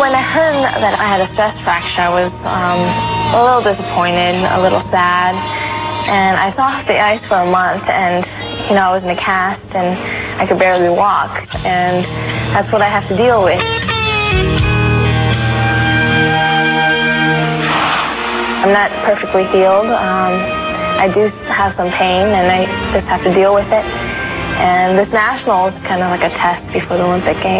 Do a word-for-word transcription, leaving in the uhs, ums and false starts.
When I heard that I had a stress fracture, I was um, a little disappointed, a little sad, and I saw off the ice for a month, and, you know, I was in a cast, and I could barely walk, and that's what I have to deal with. I'm not perfectly healed. Um, I do have some pain, and I just have to deal with it. And this national is kind of like a test before the Olympic Games.